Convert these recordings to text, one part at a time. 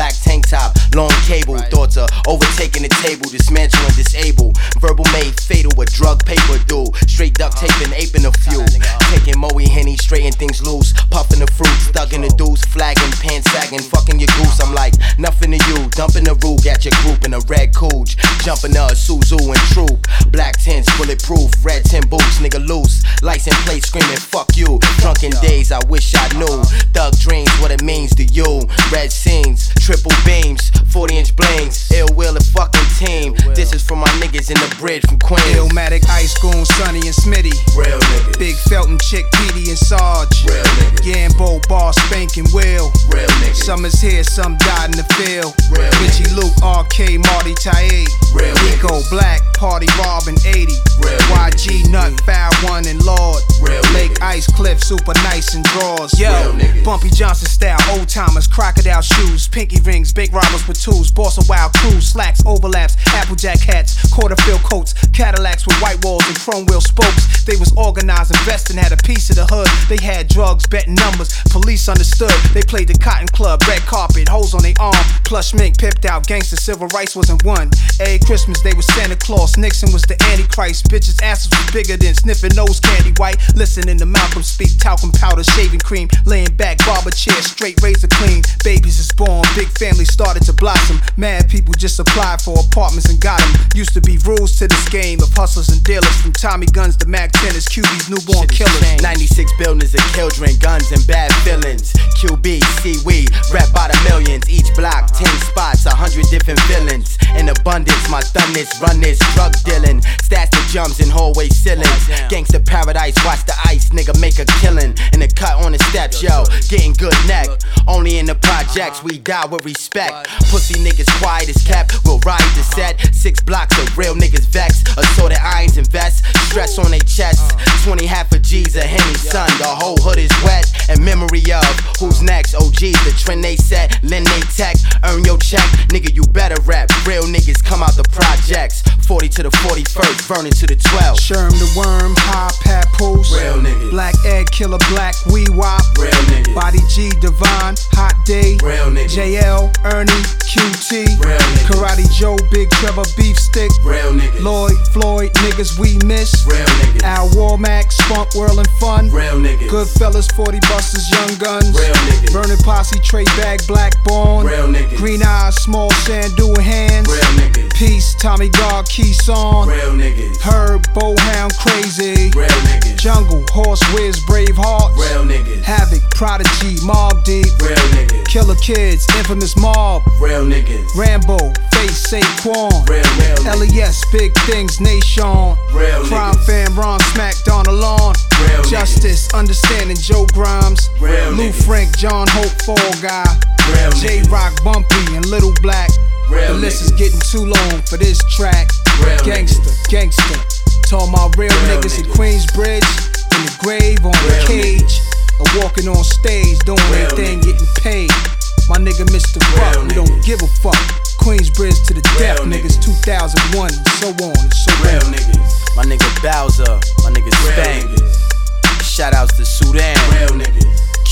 black tank top, long cable. Thoughts of overtaking the table, dismantle and disable. Verbal made fatal, what drug paper do. Straight duct taping, aping the fuel. Taking Moe Henny, straighten things loose. Puffing the fruit, stuck in the deuce. Flagging, pants sagging, fucking your goose. I'm like, nothing to you. Dumping the rug at your group in a red Couge. Jumping to a Suzu and Troop. Black tints, bulletproof. Red tin boots, nigga loose. License plate screaming, fuck you. Drunken days, I wish I knew. Thug dreams, what it means to you. Red scenes, triple beams, 40-inch blings. Ill will and fucking team. This is for my niggas in the bridge from Queens. Illmatic, Ice Goon, Sonny and Smitty. Real niggas. Big Felton, Chick, Petey and Sarge. Real niggas. Gambo, Bar, Spank and Will. Real niggas. Some is here, some died in the field. Real Richie Luke, RK, Marty Tae. Real Rico, niggas. Black, Party Robin 80. Real YG, niggas. Nut, Foul One and Lord. Real Lake niggas. Ice Cliff, super nice and draws. Yo, Real niggas. Bumpy Johnson style, old timers, crocodile shoes, pinky rings, big robbers with tools, boss of wild crews, slacks, overlaps, Applejack hats, quarter-fill coats, Cadillacs with white walls and chrome wheel spokes. They was organized, investing, had a piece of the hood. They had drugs, betting numbers, police understood. They played the Cotton Club, red carpet, hoes on their arm, plush mink, pipped out, gangster, civil rights wasn't one. Every Christmas they was Santa Claus, Nixon was the Antichrist, bitches' asses was bigger than sniffing nose candy white. Listening to Malcolm speak, talcum powder, shaving cream, laying back, barber chair, straight razor clean. Babies is born, big family started to blossom. Mad people just applied for apartments and got them. Used to be rules to this game of hustlers and dealers, from Tommy guns to Mac 10s, QB's newborn killers. 96 buildings of children, guns and bad feelings. QB, seaweed, rap by the millions. Each block, 10 spots, 100 different villains. In abundance, my thunness, run this, drug dealing. Stats the jumps in hallway ceilings. Gangsta paradise, watch the ice, nigga make a killing. In the cut on the steps, yo, getting good neck. Only in the projects, we die with respect. Pussy niggas quiet as kept, we'll ride the set. 6 blocks of real niggas vex. Assorted irons and vests, stress on their chests. 20 half a G's a Henny, son, the whole hood is wet. And memory of who's next, OGs, the trend they set. Lend they tech, earn your check, nigga you better rap. Real niggas come out the projects. 40 to the 41st, Vernon to the 12th. Sherm the Worm, High Papoose. Real niggas. Black Egg Killer, Black Wee Wop. Real niggas. Body G, Divine, Hot Day. Real niggas. JL, Ernie, QT. Real niggas. Karate Joe, Big Trevor, Beef Stick. Real niggas. Lloyd, Floyd, niggas we miss. Real niggas. Al Warmack, Spunk, Whirl and Fun. Real niggas. Goodfellas, 40 Busters, Young Guns. Real niggas. Burning Posse, Trey Bag, Blackborn. Real niggas. Green Eyes, Small Sandu and Hands. Real niggas. Peace, Tommy God, Keyshawn. Real niggas. Herb, Bowhound, Crazy. Real niggas. Jungle, Horse Wiz, Brave Hearts. Real niggas. Havoc, Prodigy, Mob Deep. Real niggas. Killer Kids, Infamous Mob. Real niggas. Rambo, Face, Saquon. Real niggas. LES, Big Things, Nation. Real Crime niggas. Fam, Ron Smack, Don Alon. Real Justice, Understanding, Joe Grimes. Real Lou niggas. Frank, John Hope, Fall Guy. Real niggas. J-Rock, Bumpy, and Little Black. Real The list niggas. is getting too long for this track. Real Gangsta, niggas. gangsta. To all my real Real niggas in niggas. Queensbridge, in the grave, on the Real cage, or walking on stage, doing Real anything, niggas. getting paid. My nigga Mr. Buck, Real we don't niggas. give a fuck. Queensbridge to the death, Real niggas, niggas. 2001, and so on and so Real on. niggas. My nigga Bowser, my nigga Real Spank. niggas. Shout outs to Sudan. Real niggas.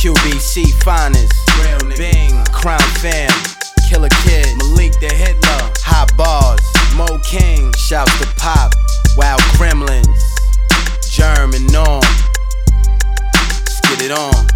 QBC Finest. Real niggas. Bing. Crown Fam. Killer Kid. Malik the Hitler. Hot Bars. Mo King. Shouts to Pop. Wild Gremlins. Germ and Norm. Let's get it on.